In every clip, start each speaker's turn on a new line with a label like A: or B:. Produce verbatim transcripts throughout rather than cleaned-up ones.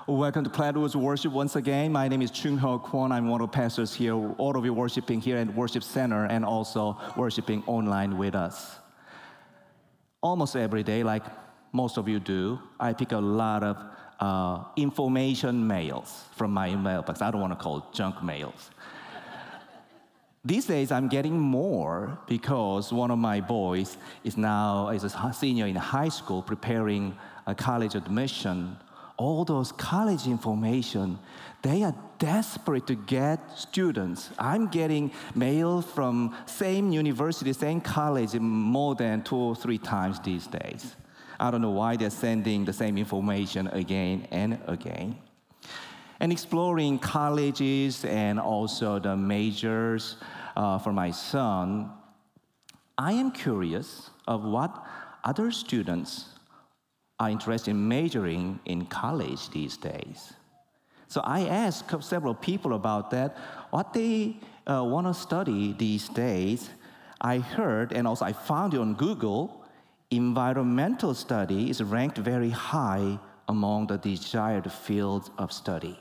A: Welcome to Plattwood's worship once again. My name is Chung Ho Kwon. I'm one of the pastors here, all of you worshiping here at Worship Center and also worshiping online with us. Almost every day, like most of you do, I pick a lot of uh, information mails from my mailbox. I don't want to call it junk mails. These days, I'm getting more because one of my boys is now is a senior in high school preparing a college admission. All those college information, they are desperate to get students. I'm getting mail from same university, same college more than two or three times these days. I don't know why they're sending the same information again and again. And exploring colleges and also the majors uh, for my son, I am curious of what other students are interested in majoring in college these days. So I asked several people about that, what they uh, want to study these days. I heard, and also I found it on Google, environmental study is ranked very high among the desired fields of study.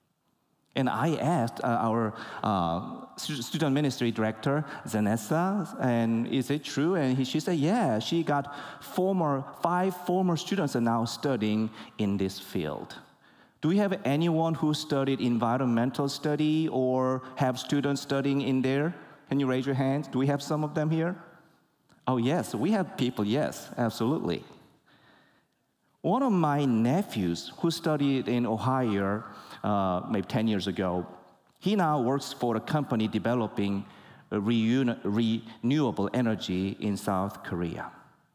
A: And I asked uh, our uh, student ministry director, Zanessa, and is it true? And he, she said, yeah, she got former, five former students are now studying in this field. Do we have anyone who studied environmental study or have students studying in there? Can you raise your hands? Do we have some of them here? Oh, yes, we have people, yes, absolutely. One of my nephews who studied in Ohio uh, maybe ten years ago, he now works for a company developing reun- renewable energy in South Korea.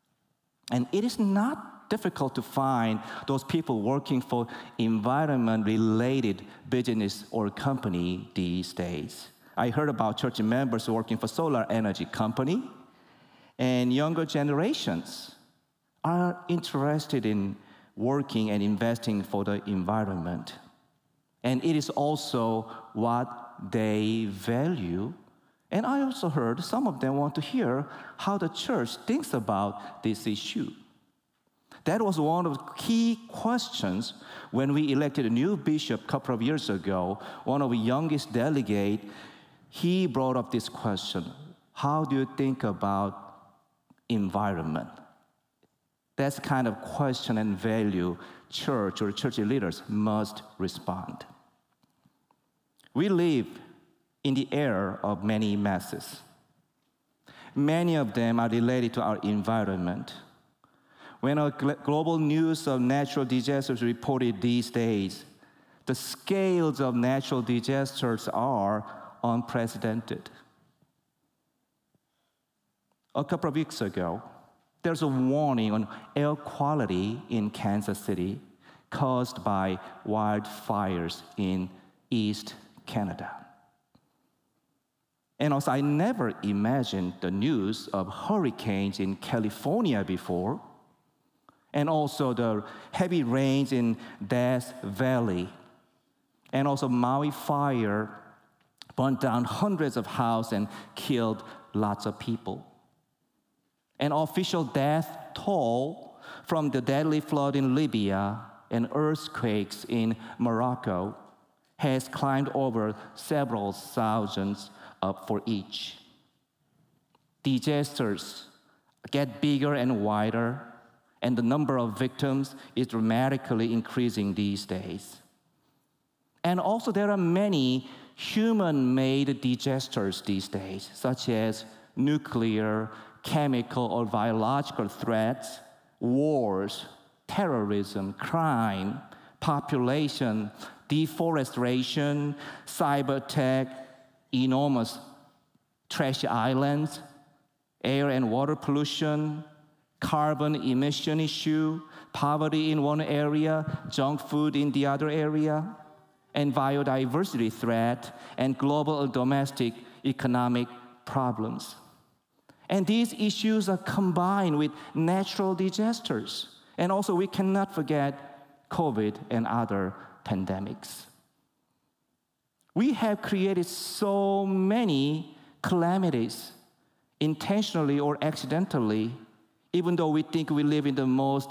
A: And it is not difficult to find those people working for environment-related business or company these days. I heard about church members working for solar energy company, and younger generations are interested in working and investing for the environment. And it is also what they value. And I also heard some of them want to hear how the church thinks about this issue. That was one of the key questions when we elected a new bishop a couple of years ago. One of the youngest delegates, he brought up this question: how do you think about environment? That's the kind of question and value church or church leaders must respond. We live in the era of many masses. Many of them are related to our environment. When our global news of natural disasters reported these days, the scales of natural disasters are unprecedented. A couple of weeks ago, there's a warning on air quality in Kansas City caused by wildfires in East Canada. And also, I never imagined the news of hurricanes in California before, and also the heavy rains in Death Valley, and also Maui fire burned down hundreds of houses and killed lots of people. An official death toll from the deadly flood in Libya and earthquakes in Morocco has climbed over several thousands up for each. Disasters get bigger and wider, and the number of victims is dramatically increasing these days. And also there are many human-made disasters these days, such as nuclear, chemical or biological threats, wars, terrorism, crime, population, deforestation, cyber attack, enormous trash islands, air and water pollution, carbon emission issue, poverty in one area, junk food in the other area, and biodiversity threat, and global domestic economic problems. And these issues are combined with natural disasters. And also we cannot forget COVID and other pandemics. We have created so many calamities, intentionally or accidentally, even though we think we live in the most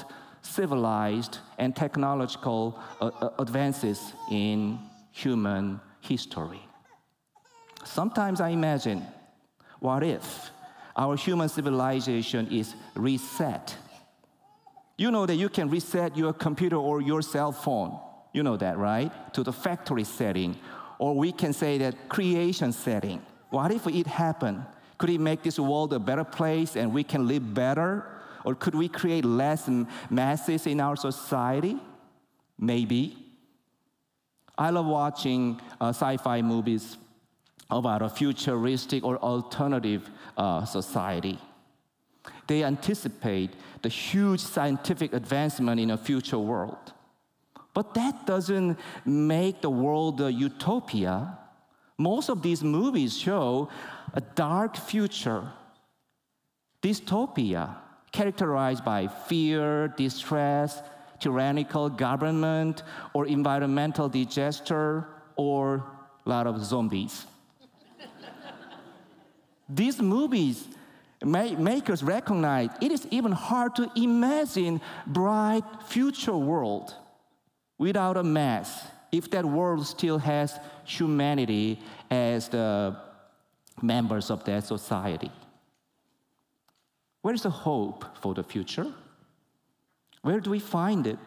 A: civilized and technological uh, uh, advances in human history. Sometimes I imagine, what if our human civilization is reset? You know that you can reset your computer or your cell phone. You know that, right? To the factory setting. Or we can say that creation setting. What if it happened? Could it make this world a better place and we can live better? Or could we create less masses in our society? Maybe. I love watching uh, sci-fi movies about a futuristic or alternative uh, society. They anticipate the huge scientific advancement in a future world. But that doesn't make the world a utopia. Most of these movies show a dark future, dystopia, characterized by fear, distress, tyrannical government, or environmental disaster, or a lot of zombies. These movies make, make us recognize it is even hard to imagine bright future world without a mess, if that world still has humanity as the members of that society. Where is the hope for the future? Where do we find it?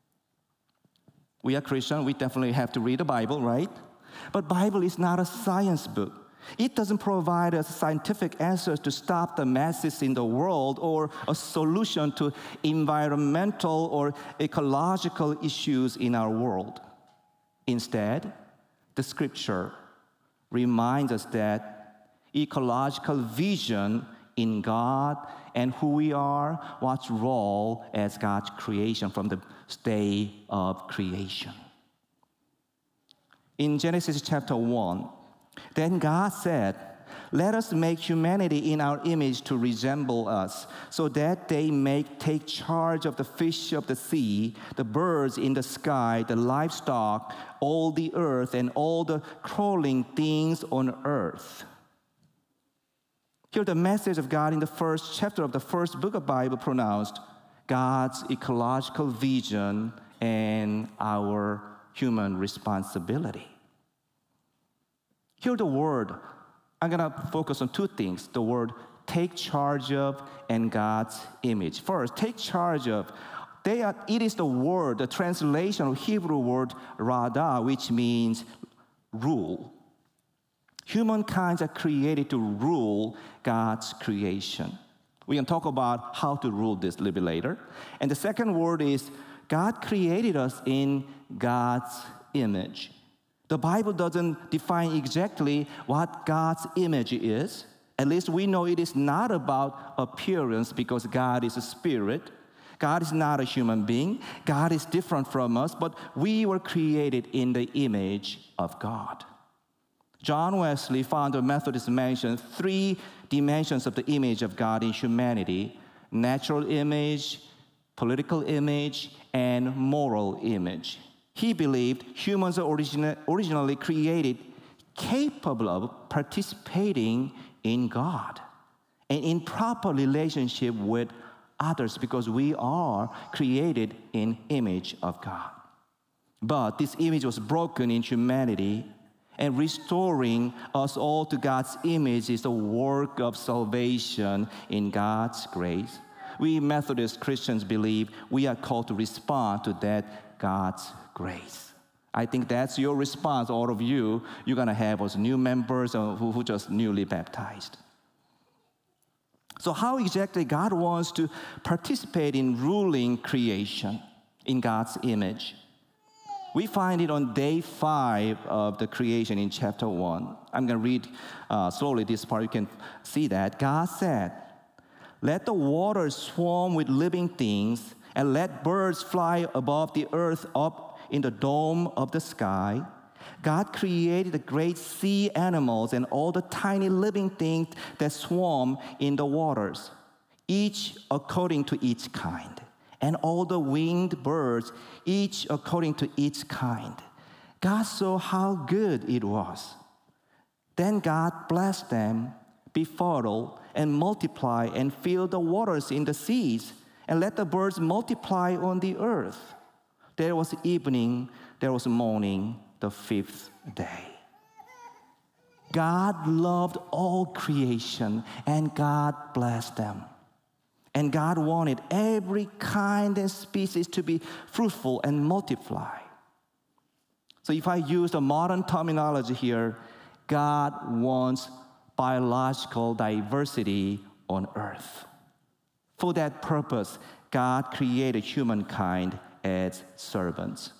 A: We are Christian, we definitely have to read the Bible, right? But Bible is not a science book. It doesn't provide us scientific answers to stop the masses in the world or a solution to environmental or ecological issues in our world. Instead, the scripture reminds us that ecological vision in God and who we are, what's role as God's creation from the day of creation. In Genesis chapter one, then God said, "Let us make humanity in our image to resemble us, so that they may take charge of the fish of the sea, the birds in the sky, the livestock, all the earth, and all the crawling things on earth." Here the message of God in the first chapter of the first book of the Bible pronounced God's ecological vision and our human responsibility. Here the word, I'm going to focus on two things, the word take charge of and God's image. First, take charge of. They are, it is the word, the translation of Hebrew word rada, which means rule. Humankind are created to rule God's creation. We can talk about how to rule this a little bit later. And the second word is God created us in God's image. The Bible doesn't define exactly what God's image is. At least we know it is not about appearance because God is a spirit. God is not a human being. God is different from us, but we were created in the image of God. John Wesley, founder of Methodist, mentioned three dimensions of the image of God in humanity: natural image, political image, and moral image. He believed humans are origina- originally created capable of participating in God and in proper relationship with others because we are created in image of God. But this image was broken in humanity, and restoring us all to God's image is a work of salvation in God's grace. We Methodist Christians believe we are called to respond to that God's grace. I think that's your response, all of you, you're going to have as new members who, who just newly baptized. So how exactly God wants to participate in ruling creation in God's image? We find it on day five of the creation in chapter one. I'm going to read uh, slowly this part. You can see that. God said, "Let the waters swarm with living things, and let birds fly above the earth up in the dome of the sky." God created the great sea animals and all the tiny living things that swarm in the waters, each according to its kind, and all the winged birds, each according to its kind. God saw how good it was. Then God blessed them, be fertile, and multiply, and fill the waters in the seas, and let the birds multiply on the earth. There was evening, there was morning, the fifth day. God loved all creation, and God blessed them. And God wanted every kind and species to be fruitful and multiply. So if I use the modern terminology here, God wants biological diversity on earth. For that purpose, God created humankind as servants.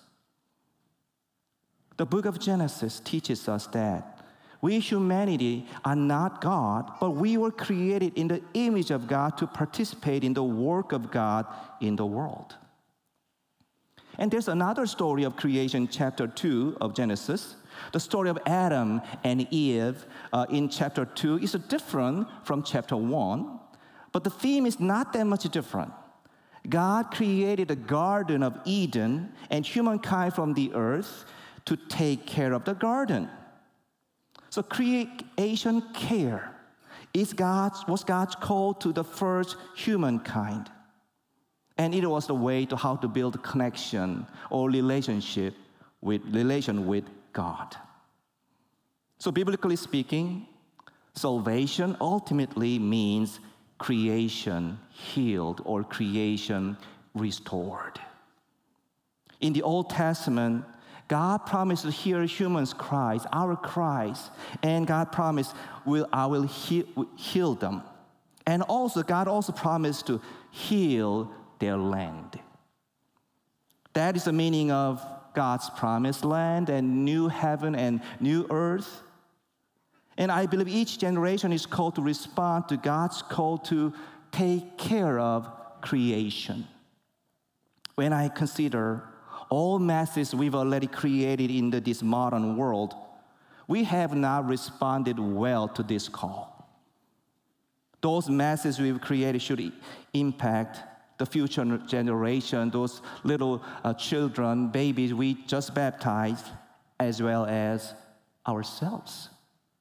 A: The book of Genesis teaches us that we humanity are not God, but we were created in the image of God to participate in the work of God in the world. And there's another story of creation, chapter two of Genesis. The story of Adam and Eve uh, in chapter two is different from chapter one, but the theme is not that much different. God created the Garden of Eden and humankind from the earth to take care of the garden. So creation care is God's, was God's call to the first humankind. And it was the way to how to build connection or relationship with relation with God. So biblically speaking, salvation ultimately means creation healed or creation restored. In the Old Testament, God promised to hear humans' cries, our cries, and God promised, will, I will heal, heal them. And also, God also promised to heal their land. That is the meaning of God's promised land and new heaven and new earth. And I believe each generation is called to respond to God's call to take care of creation. When I consider all masses we've already created in the, this modern world, we have not responded well to this call. Those masses we've created should impact the future generation, those little uh, children, babies we just baptized, as well as ourselves.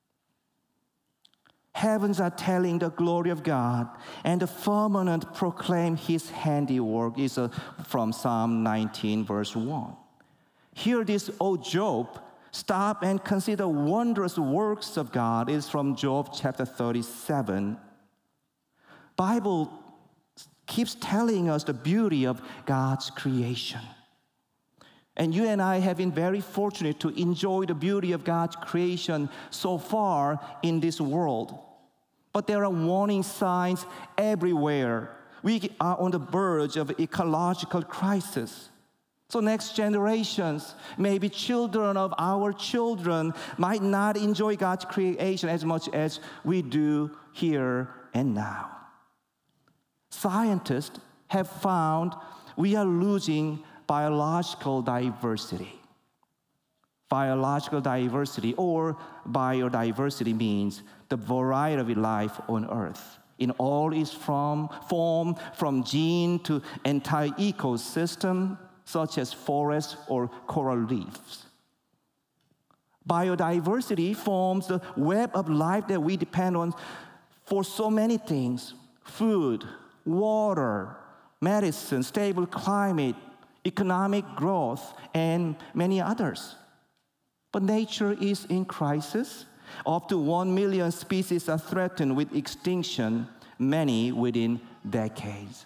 A: Heavens are telling the glory of God, and the firmament proclaim His handiwork, is uh, from Psalm nineteen, verse one. Hear this, O Job, stop and consider wondrous works of God, is from Job chapter thirty-seven. Bible keeps telling us the beauty of God's creation. And you and I have been very fortunate to enjoy the beauty of God's creation so far in this world. But there are warning signs everywhere. We are on the verge of ecological crisis. So next generations, maybe children of our children, might not enjoy God's creation as much as we do here and now. Scientists have found we are losing biological diversity. Biological diversity or biodiversity means the variety of life on Earth in all its form, form from gene to entire ecosystem, such as forests or coral reefs. Biodiversity forms the web of life that we depend on for so many things: food, water, medicine, stable climate, economic growth, and many others. But nature is in crisis. Up to one million species are threatened with extinction, many within decades.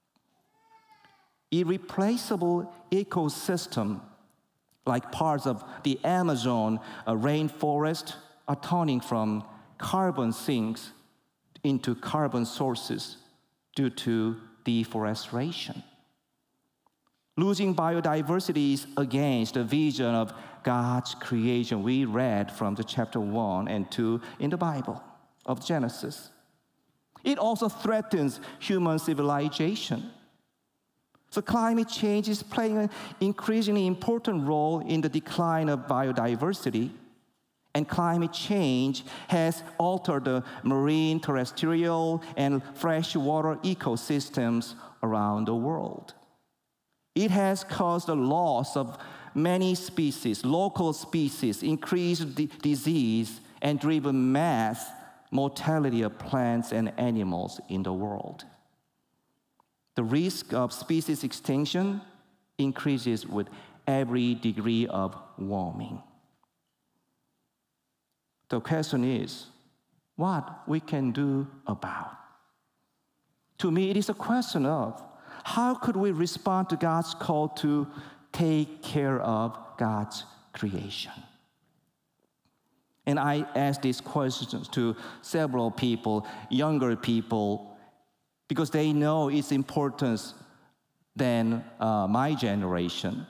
A: Irreplaceable ecosystem, like parts of the Amazon uh, rainforest, are turning from carbon sinks into carbon sources due to deforestation. Losing biodiversity is against the vision of God's creation we read from the chapter one and two in the Bible of Genesis. It also threatens human civilization. So climate change is playing an increasingly important role in the decline of biodiversity. And climate change has altered the marine, terrestrial, and freshwater ecosystems around the world. It has caused the loss of many species, local species, increased d- disease, and driven mass mortality of plants and animals in the world. The risk of species extinction increases with every degree of warming. The question is, what we can do about? To me, it is a question of how could we respond to God's call to take care of God's creation? And I asked these questions to several people, younger people, because they know its importance than uh, my generation.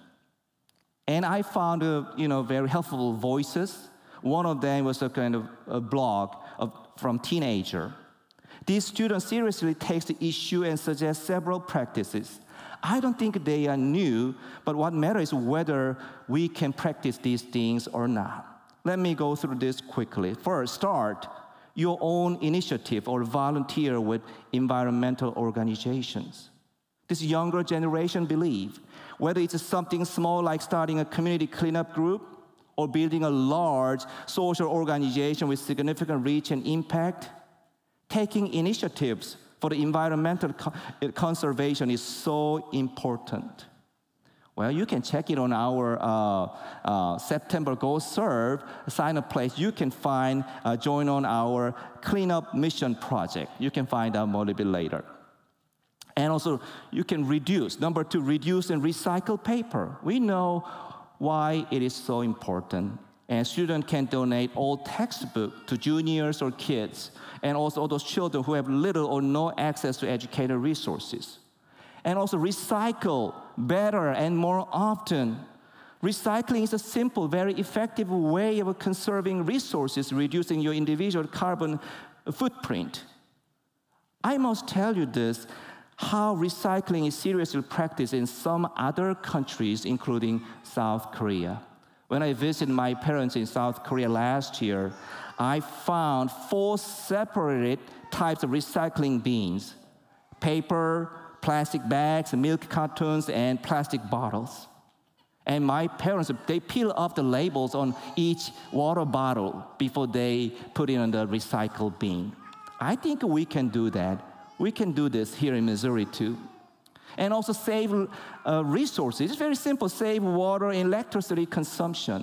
A: And I found, uh, you know, very helpful voices. One of them was a kind of a blog of, from teenager. These students seriously take the issue and suggest several practices. I don't think they are new, but what matters is whether we can practice these things or not. Let me go through this quickly. First, start your own initiative or volunteer with environmental organizations. This younger generation believe, whether it's something small like starting a community cleanup group or building a large social organization with significant reach and impact, taking initiatives for the environmental co- conservation is so important. Well, you can check it on our uh, uh, September Go Serve sign-up place. You can find, uh, join on our cleanup mission project. You can find out more a little bit later. And also, you can reduce. Number two, reduce and recycle paper. We know why it is so important. And students can donate old textbooks to juniors or kids, and also all those children who have little or no access to educational resources. And also recycle better and more often. Recycling is a simple, very effective way of conserving resources, reducing your individual carbon footprint. I must tell you this, how recycling is seriously practiced in some other countries, including South Korea. When I visited my parents in South Korea last year, I found four separated types of recycling bins: paper, plastic bags, milk cartons, and plastic bottles. And my parents, they peel off the labels on each water bottle before they put it in the recycle bin. I think we can do that. We can do this here in Missouri too. And also save uh, resources. It's very simple, save water and electricity consumption.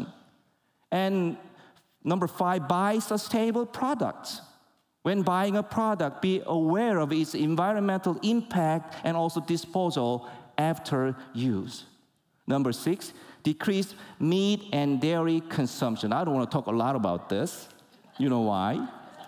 A: And number five, buy sustainable products. When buying a product, be aware of its environmental impact and also disposal after use. Number six, decrease meat and dairy consumption. I don't want to talk a lot about this. You know why?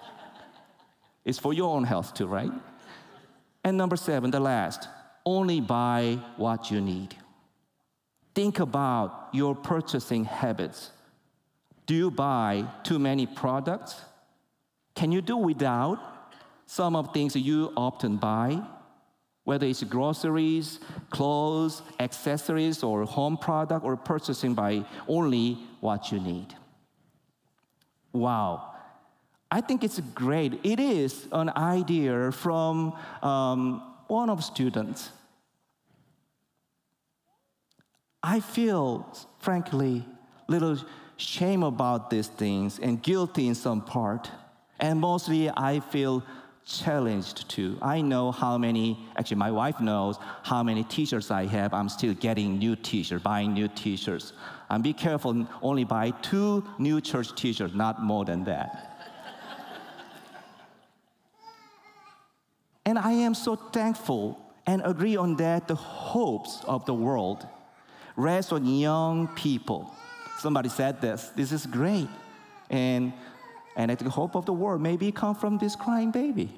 A: It's for your own health too, right? And number seven, the last, only buy what you need. Think about your purchasing habits. Do you buy too many products? Can you do without some of the things that you often buy? Whether it's groceries, clothes, accessories, or home product, or purchasing by only what you need. Wow. I think it's great. It is an idea from um, one of the students. I feel, frankly, a little shame about these things and guilty in some part. And mostly I feel challenged too. I know how many, actually my wife knows how many t-shirts I have. I'm still getting new t-shirts, buying new t-shirts. And be careful, only buy two new church t-shirts, not more than that. And I am so thankful and agree on that the hopes of the world rest on young people. Somebody said this, this is great. And, and the hope of the world maybe come from this crying baby.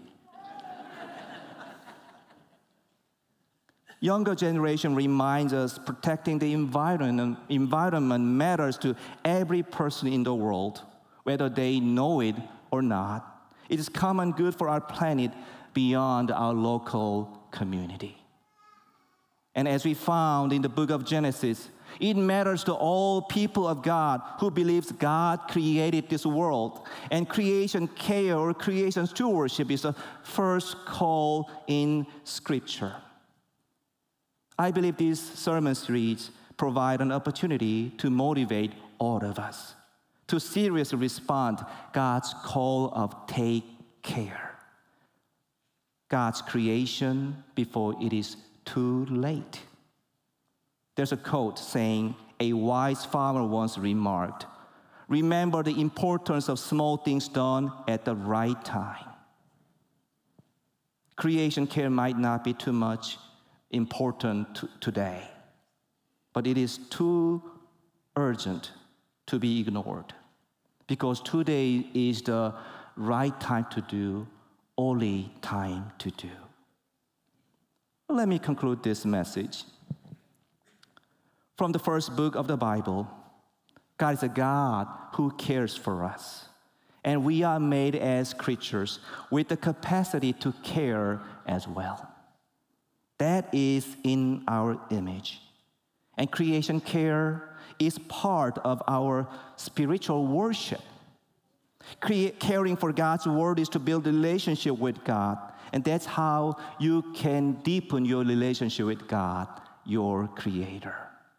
A: Younger generation reminds us protecting the environment, environment matters to every person in the world, whether they know it or not. It is common good for our planet beyond our local community. And as we found in the book of Genesis, it matters to all people of God who believes God created this world. And creation care or creation stewardship is the first call in Scripture. I believe these sermon series provide an opportunity to motivate all of us to seriously respond to God's call of take care. God's creation before it is too late. There's a quote saying, a wise farmer once remarked, remember the importance of small things done at the right time. Creation care might not be too much important to today, but it is too urgent to be ignored, because today is the right time to do, only time to do. Let me conclude this message. From the first book of the Bible, God is a God who cares for us. And we are made as creatures with the capacity to care as well. That is in our image. And creation care is part of our spiritual worship. Cre- caring for God's word is to build a relationship with God. And that's how you can deepen your relationship with God, your Creator.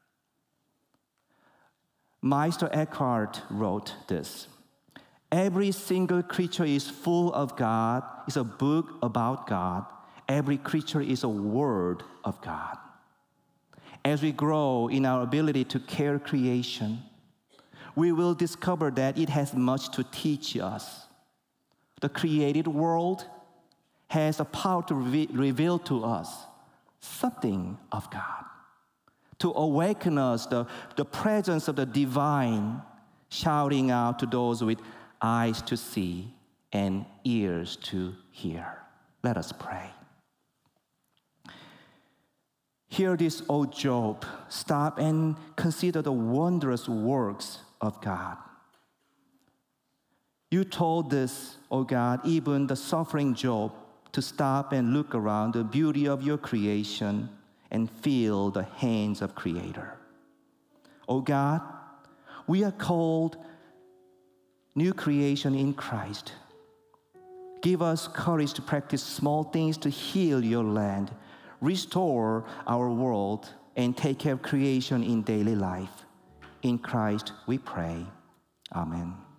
A: Meister Eckhart wrote this. Every single creature is full of God, is a book about God. Every creature is a word of God. As we grow in our ability to care creation, we will discover that it has much to teach us. The created world has a power to re- reveal to us something of God, to awaken us the, the presence of the divine, shouting out to those with eyes to see and ears to hear. Let us pray. Hear this, O Job. Stop and consider the wondrous works of God. You told this, O God, even the suffering Job, to stop and look around the beauty of your creation and feel the hands of Creator. O God, we are called new creation in Christ. Give us courage to practice small things to heal your land, restore our world, and take care of creation in daily life. In Christ we pray. Amen.